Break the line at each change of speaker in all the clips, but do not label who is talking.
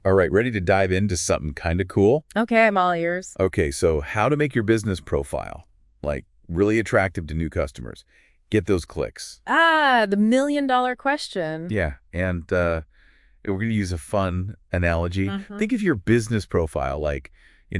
All right, ready to dive into something kind of cool?
Okay, I'm all ears.
Okay, so how to make your business profile, like, really attractive to new customers. Get those clicks.
Ah, the million-dollar question.
Yeah, and we're going to use a fun analogy.
Mm-hmm.
Think of your business profile like,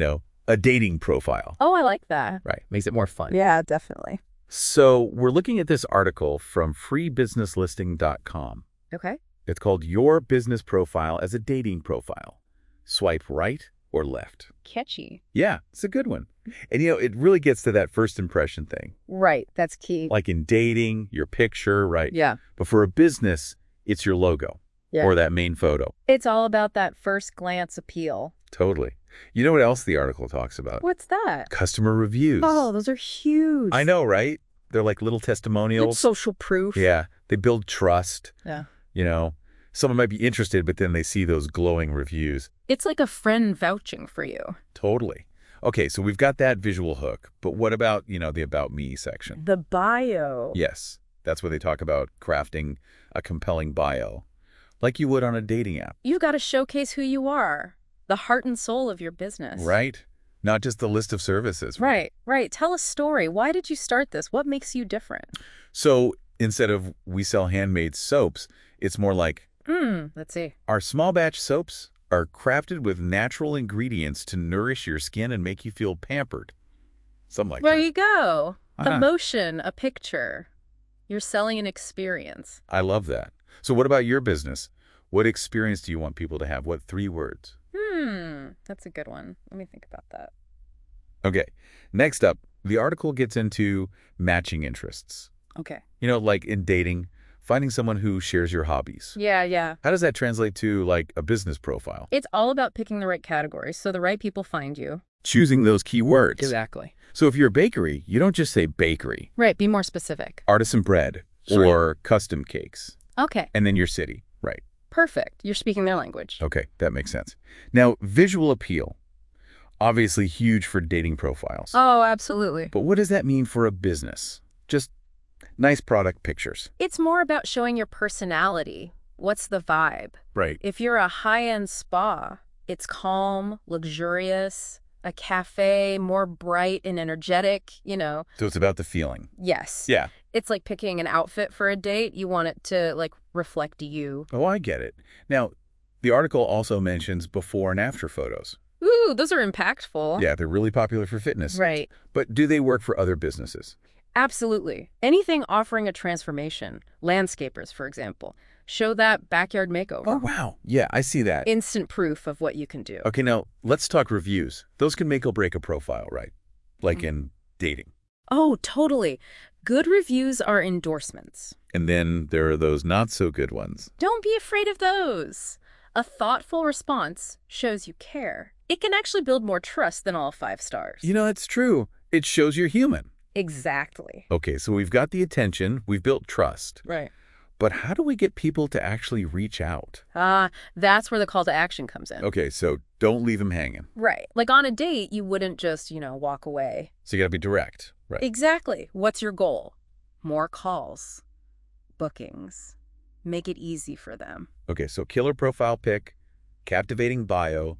a dating profile.
Oh, I like that.
Right. Makes it more fun.
Yeah, definitely.
So we're looking at this article from freebusinesslisting.com.
Okay.
It's called Your Business Profile as a Dating Profile. Swipe right or left.
Catchy.
Yeah, it's a good one. And, it really gets to that first impression thing.
Right, that's key.
Like in dating, your picture, right?
Yeah.
But for a business, it's your logo
Yeah.
or that main photo.
It's all about that first glance appeal.
Totally. You know what else the article talks about?
What's that?
Customer reviews.
Oh, those are huge.
I know, right? They're like little testimonials.
It's social proof.
Yeah, they build trust.
Yeah.
Someone might be interested, but then they see those glowing reviews.
It's like a friend vouching for you.
Totally. Okay, so we've got that visual hook, but what about, the About Me section?
The bio.
Yes, that's where they talk about crafting a compelling bio, like you would on a dating app.
You've got to showcase who you are, the heart and soul of your business.
Right? Not just the list of services.
Right. Tell a story. Why did you start this? What makes you different?
So instead of we sell handmade soaps, it's more like,
Let's see.
our small batch soaps are crafted with natural ingredients to nourish your skin and make you feel pampered. Something like
There
that.
you go.
Uh-huh.
Emotion, a picture. You're selling an experience.
I love that. So what about your business? What experience do you want people to have? What 3 words?
That's a good one. Let me think about that.
Okay. Next up, the article gets into matching interests.
Okay.
Like in dating, finding someone who shares your hobbies.
Yeah.
How does that translate to, like, a business profile?
It's all about picking the right categories so the right people find you.
Choosing those key words.
Exactly.
So if you're a bakery, you don't just say bakery,
Right, be more specific.
artisan bread, or custom cakes,
Okay,
and then your city. Right.
perfect. You're speaking their language.
Okay, that makes sense. Now, visual appeal. Obviously huge for dating profiles.
Oh, absolutely.
But what does that mean for a business? Just nice product pictures.
It's more about showing your personality. What's the vibe?
Right.
If you're a high-end spa, it's calm, luxurious, a cafe, more bright and energetic,
So it's about the feeling.
Yes.
Yeah.
It's like picking an outfit for a date. You want it to, reflect you.
Oh, I get it. Now, the article also mentions before and after photos.
Ooh, those are impactful.
Yeah, they're really popular for fitness.
Right.
But do they work for other businesses?
Absolutely. Anything offering a transformation, landscapers, for example, show that backyard makeover.
Oh, wow. Yeah, I see that.
Instant proof of what you can do.
Okay, now, let's talk reviews. Those can make or break a profile, right? Like in dating.
Oh, totally. Good reviews are endorsements.
And then there are those not-so-good ones.
Don't be afraid of those. A thoughtful response shows you care. It can actually build more trust than all 5 stars.
That's true. It shows you're human.
Exactly.
Okay, so we've got the attention, we've built trust.
Right.
But how do we get people to actually reach out?
That's where the call to action comes in.
Okay, so don't leave them hanging.
Right. Like on a date, you wouldn't just, walk away.
So you got to be direct, right?
Exactly. What's your goal? More calls, bookings. Make it easy for them.
Okay, so killer profile pic, captivating bio,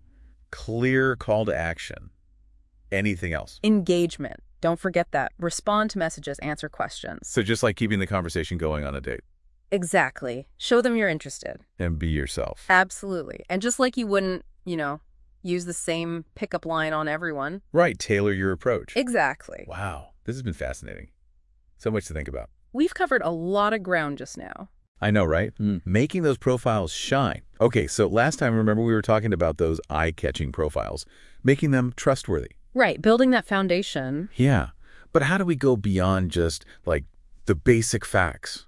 clear call to action. Anything else?
Engagement. Don't forget that. Respond to messages, answer questions.
So just like keeping the conversation going on a date.
Exactly. Show them you're interested.
And be yourself.
Absolutely. And just like you wouldn't, use the same pickup line on everyone.
Right, tailor your approach.
Exactly.
Wow, this has been fascinating. So much to think about.
We've covered a lot of ground just now.
I know, right? Making those profiles shine. Okay, so last time, remember we were talking about those eye-catching profiles, making them trustworthy.
Right. Building that foundation.
Yeah, but how do we go beyond just, like, the basic facts?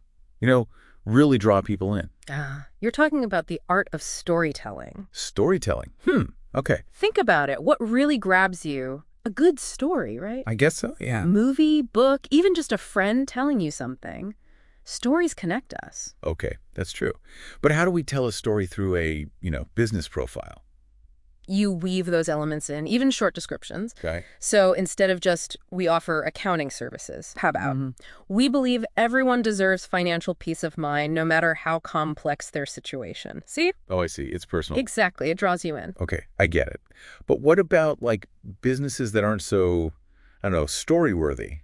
Really draw people in.
You're talking about the art of storytelling.
Storytelling. Okay.
Think about it. What really grabs you? A good story, right?
I guess so, yeah.
Movie, book, even just a friend telling you something. Stories connect us.
Okay, that's true. But how do we tell a story through a, business profile?
You weave those elements in, even short descriptions.
Okay.
So instead of just, we offer accounting services, how about, we believe everyone deserves financial peace of mind no matter how complex their situation. See?
Oh, I see. It's personal.
Exactly. It draws you in.
Okay, I get it. But what about like businesses that aren't so, I don't know, story-worthy?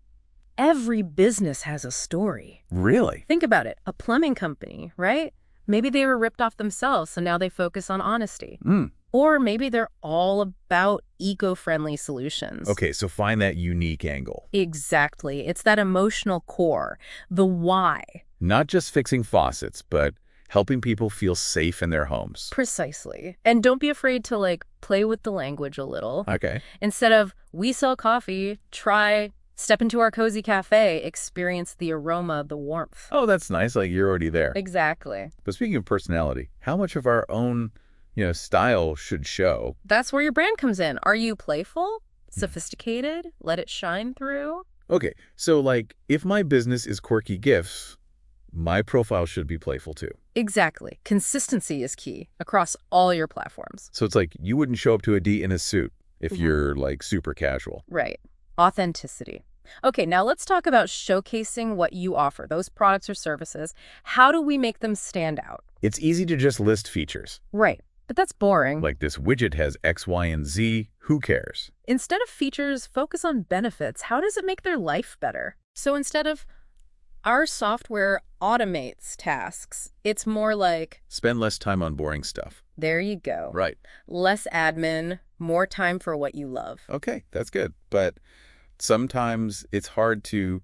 Every business has a story.
Really?
Think about it. A plumbing company, right? Maybe they were ripped off themselves, so now they focus on honesty. Or maybe they're all about eco-friendly solutions.
Okay, so find that unique angle.
Exactly. It's that emotional core, the why.
Not just fixing faucets, but helping people feel safe in their homes.
Precisely. And don't be afraid to, like, play with the language a little.
Okay.
Instead of, we sell coffee, try, step into our cozy cafe, experience the aroma, the warmth.
Oh, that's nice. Like you're already there.
Exactly.
But speaking of personality, how much of our own, style should show?
That's where your brand comes in. Are you playful? Sophisticated? Let it shine through?
Okay, so like if my business is quirky gifts, my profile should be playful too.
Exactly. Consistency is key across all your platforms.
So it's like you wouldn't show up to a date in a suit if you're like super casual.
Right. Authenticity. Okay, now let's talk about showcasing what you offer, those products or services. How do we make them stand out?
It's easy to just list features.
Right. But that's boring.
Like this widget has X, Y, and Z. Who cares?
Instead of features, focus on benefits. How does it make their life better? So instead of, our software automates tasks, it's more like,
Spend less time on boring stuff.
there you go.
Right.
Less admin, more time for what you love.
Okay, that's good. But sometimes it's hard to,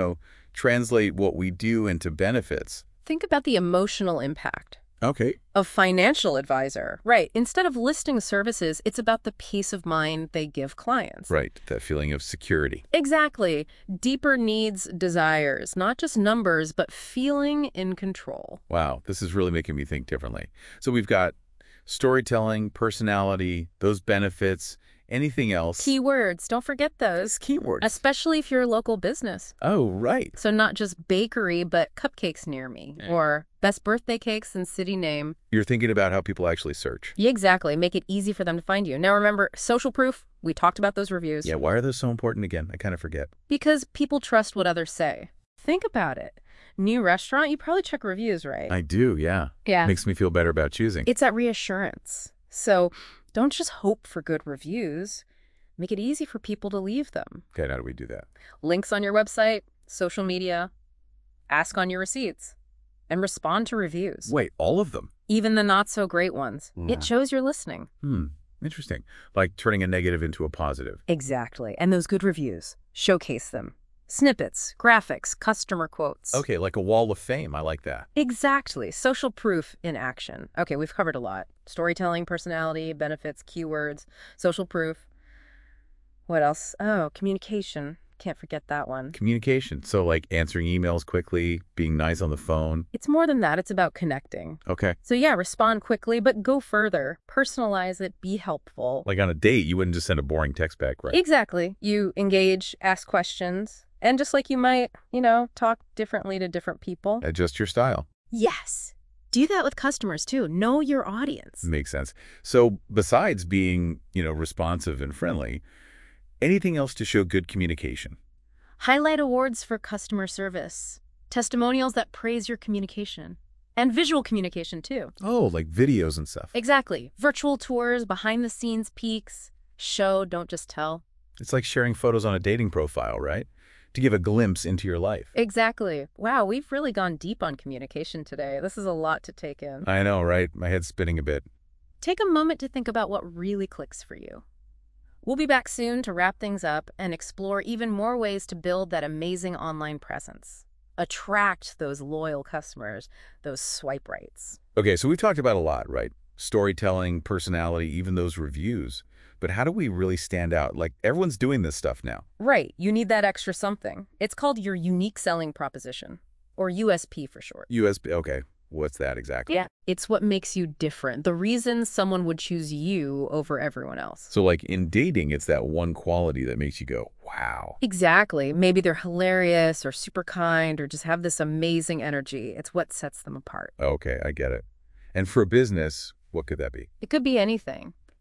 translate what we do into benefits.
Think about the emotional impact.
Okay.
A financial advisor. Right. Instead of listing services, it's about the peace of mind they give clients.
Right. That feeling of security.
Exactly. Deeper needs, desires, not just numbers, but feeling in control.
Wow. This is really making me think differently. So we've got storytelling, personality, those benefits, anything else.
Keywords. Don't forget those.
Keywords.
Especially if you're a local business.
Oh, right.
So not just bakery, but cupcakes near me. Or best birthday cakes and city name.
You're thinking about how people actually search.
Yeah, exactly. Make it easy for them to find you. Now remember, social proof. We talked about those reviews.
Yeah, why are those so important again? I kind of forget.
Because people trust what others say. Think about it. New restaurant, you probably check reviews, right?
I do, yeah.
Yeah.
Makes me feel better about choosing.
It's that reassurance. So don't just hope for good reviews. Make it easy for people to leave them.
Okay, how do we do that?
Links on your website, social media, ask on your receipts, and respond to reviews.
Wait, all of them?
Even the not-so-great ones.
Yeah.
It shows you're listening.
Interesting. Like turning a negative into a positive.
Exactly. And those good reviews, showcase them. Snippets, graphics, customer quotes.
Okay, like a wall of fame. I like that.
Exactly. Social proof in action. Okay, we've covered a lot. Storytelling, personality, benefits, keywords, social proof. What else? Oh, communication. Can't forget that one.
Communication. So like answering emails quickly, being nice on the phone.
It's more than that. It's about connecting.
Okay.
So yeah, respond quickly, but go further. Personalize it. Be helpful.
Like on a date, you wouldn't just send a boring text back, right?
Exactly. You engage, ask questions, and just like you might, talk differently to different people.
Adjust your style.
Yes. Do that with customers too. Know your audience.
Makes sense. So besides being, responsive and friendly, anything else to show good communication?
Highlight awards for customer service. Testimonials that praise your communication. And visual communication too.
Oh, like videos and stuff.
Exactly. Virtual tours, behind-the-scenes peeks. Show, don't just tell.
It's like sharing photos on a dating profile, right? To give a glimpse into your life.
Exactly. Wow, we've really gone deep on communication today. This is a lot to take in.
I know, right? My head's spinning a bit.
Take a moment to think about what really clicks for you. We'll be back soon to wrap things up and explore even more ways to build that amazing online presence. Attract those loyal customers, those swipe rights.
Okay, so we've talked about a lot, right? Storytelling, personality, even those reviews. But how do we really stand out? Like, everyone's doing this stuff now.
Right. You need that extra something. It's called your unique selling proposition, or USP for short.
USB, okay. What's that exactly?
Yeah. It's what makes you different. The reason someone would choose you over everyone else.
So like in dating, it's that one quality that makes you go, wow.
Exactly. Maybe they're hilarious or super kind or just have this amazing energy. It's what sets them apart.
Okay, I get it. And for a business, what could that be?
It could be anything.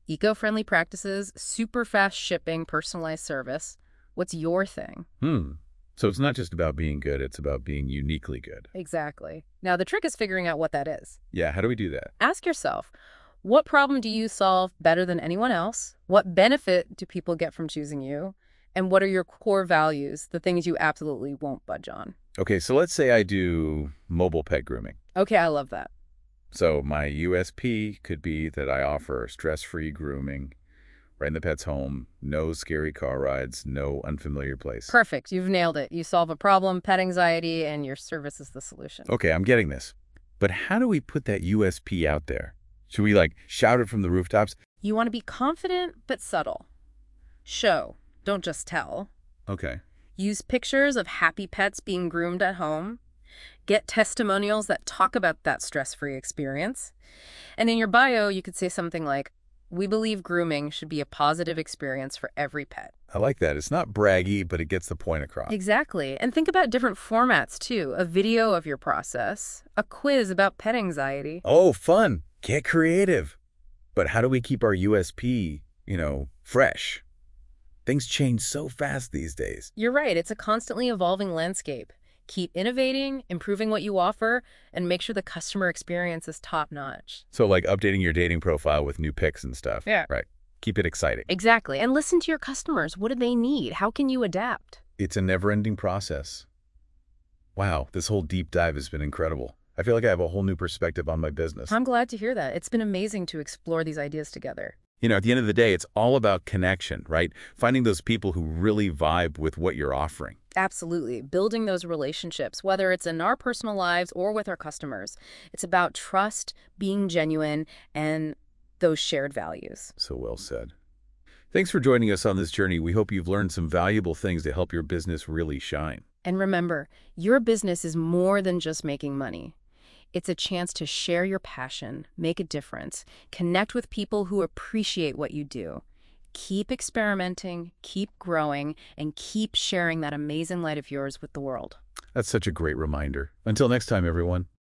Eco-friendly practices, super fast shipping, personalized service. What's your thing?
So it's not just about being good, it's about being uniquely good.
Exactly. Now, the trick is figuring out what that is.
Yeah, how do we do that?
Ask yourself, what problem do you solve better than anyone else? What benefit do people get from choosing you? And what are your core values, the things you absolutely won't budge on?
Okay, so let's say I do mobile pet grooming.
Okay, I love that.
So my USP could be that I offer stress-free grooming right in the pet's home, no scary car rides, no unfamiliar place.
Perfect. You've nailed it. You solve a problem, pet anxiety, and your service is the solution.
Okay, I'm getting this. But how do we put that USP out there? Should we, shout it from the rooftops?
You want to be confident but subtle. Show, don't just tell.
Okay.
Use pictures of happy pets being groomed at home. Get testimonials that talk about that stress-free experience. And in your bio, you could say something like, "We believe grooming should be a positive experience for every pet."
I like that. It's not braggy, but it gets the point across.
Exactly. And think about different formats, too. A video of your process, a quiz about pet anxiety.
Oh, fun. Get creative. But how do we keep our USP, fresh? Things change so fast these days.
You're right. It's a constantly evolving landscape. Keep innovating, improving what you offer, and make sure the customer experience is top-notch.
So like updating your dating profile with new pics and stuff.
Yeah.
Right. Keep it exciting.
Exactly. And listen to your customers. What do they need? How can you adapt?
It's a never-ending process. Wow, this whole deep dive has been incredible. I feel like I have a whole new perspective on my business.
I'm glad to hear that. It's been amazing to explore these ideas together.
At the end of the day, it's all about connection, right? Finding those people who really vibe with what you're offering.
Absolutely. Building those relationships, whether it's in our personal lives or with our customers. It's about trust, being genuine, and those shared values.
So well said. Thanks for joining us on this journey. We hope you've learned some valuable things to help your business really shine.
And remember, your business is more than just making money. It's a chance to share your passion, make a difference, connect with people who appreciate what you do. Keep experimenting, keep growing, and keep sharing that amazing light of yours with the world.
That's such a great reminder. Until next time, everyone.